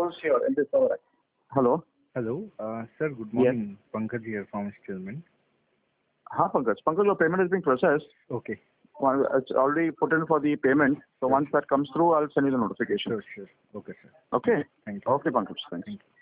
roles here in this hour. Hello. Hello. Sir, good morning. Pankaj here from Stillman. Pankaj. Pankaj, your payment is being processed. Okay. It's already put in for the payment. So once that comes through, I'll send you the notification. Sure. Okay, sir. Okay. Thank you. Okay, Pankaj. Thanks. Thank you.